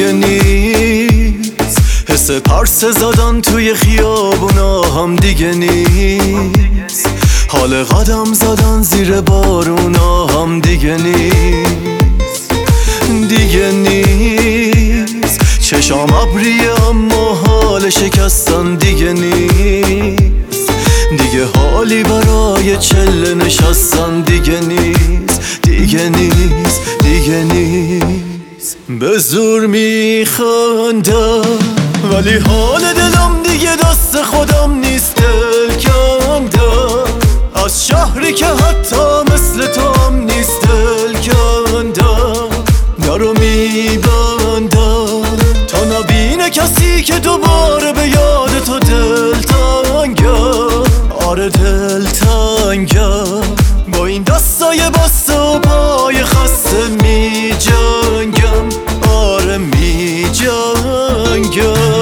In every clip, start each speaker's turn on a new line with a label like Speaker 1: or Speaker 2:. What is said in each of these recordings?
Speaker 1: دیگه نیست، حس پرسه زدن توی خیابونا هم دیگه نیست، حال قدم زدن زیر بارونا هم دیگه نیست، دیگه نیست. چشام ابریه اما حال شکستن دیگه نیست، دیگه حالی برای چله نشستن دیگه نیست، دیگه نیست، دیگه نیست. به زور میخندم ولی حال دلم دیگه دست خودم نیست، دل کندم از شهری که حتی مثل تو هم نیست، دل کندم درو میبندم تا نبینه کسی که دوباره به یاد تو دل تنگم، آره دل تنگم. با این دستای بسته و پای خسته می جنگم، آره می جنگم.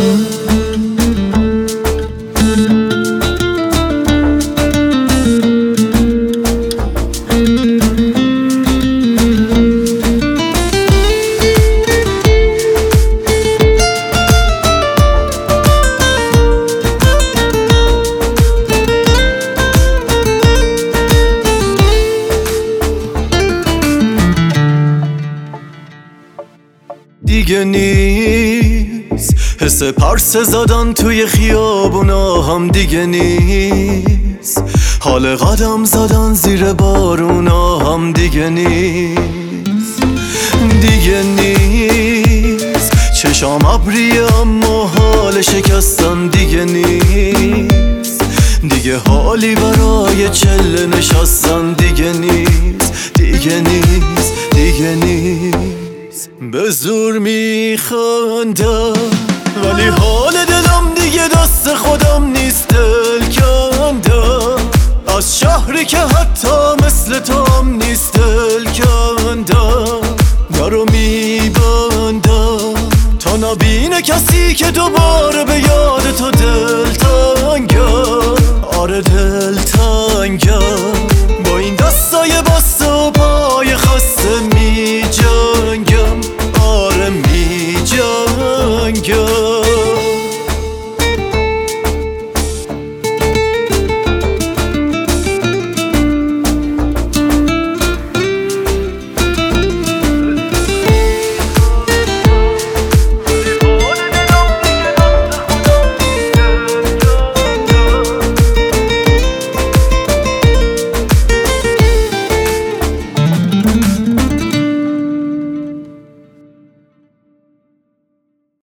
Speaker 1: دیگه نیست، حس پرسه زدن توی خیابونا هم دیگه نیست، حال قدم زدن زیر بارونا هم دیگه نیست، دیگه نیست. چشام ابریه اما حال شکستن دیگه نیست، دیگه حالی برای چله نشستن دیگه نیست، دیگه نیست، دیگه نیست. به زور میخندم ولی حال دلم دیگه دست خودم نیست، دل کندم از شهری که حتی مثل تو هم نیست، دل کندم درو میبندم تا نبینه کسی که دوباره به یاد تو دل تنگم، آره دل تنگم.